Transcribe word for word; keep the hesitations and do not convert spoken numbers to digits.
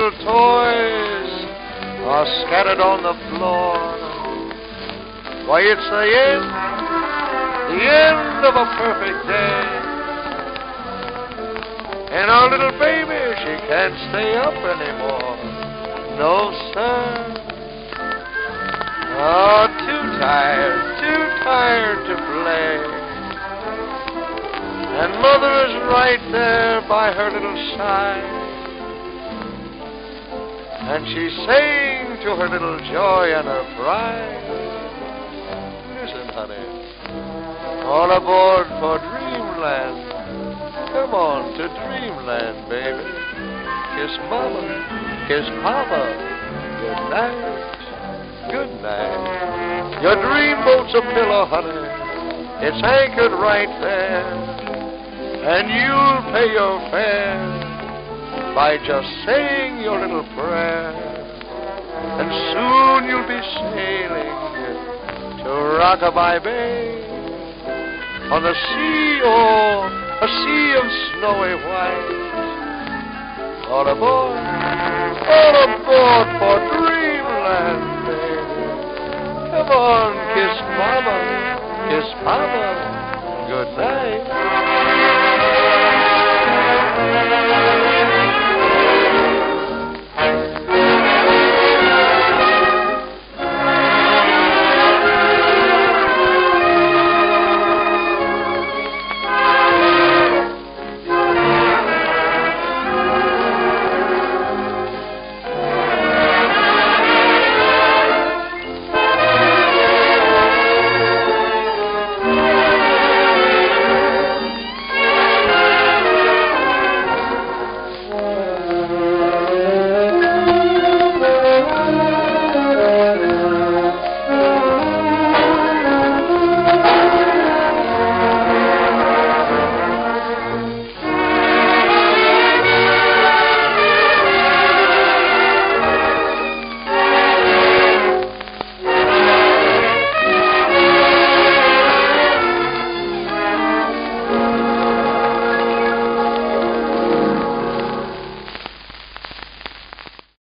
little toys are scattered on the floor. Why, it's the end, the end of a perfect day. And our little baby, she can't stay up anymore. No, sir. Oh, too tired, too tired to play. And mother is right there by her little side. And she's saying to her little joy and her pride, listen, honey, all aboard for dreamland. Come on to dreamland, baby. Kiss mama, kiss papa. Good night, good night. Your dreamboat's a pillow, honey. It's anchored right there. And you'll pay your fare by just saying your little prayer. And soon you'll be sailing to Rockabye Bay on the sea, oh, a sea of snowy white. All aboard, all aboard for dreamland, baby. Come on, kiss mama, kiss papa, good night.